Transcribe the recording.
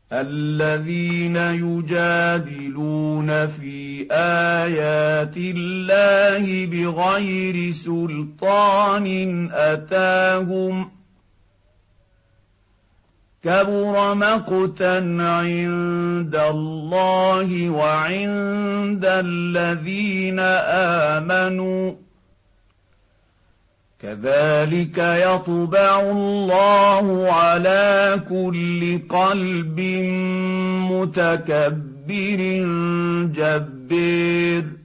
الذين يجادلون في آيات الله بغير سلطان أتاهم كبر مقتا عند الله وعند الذين آمنوا كذلك يطبع الله على كل قلب متكبر جبار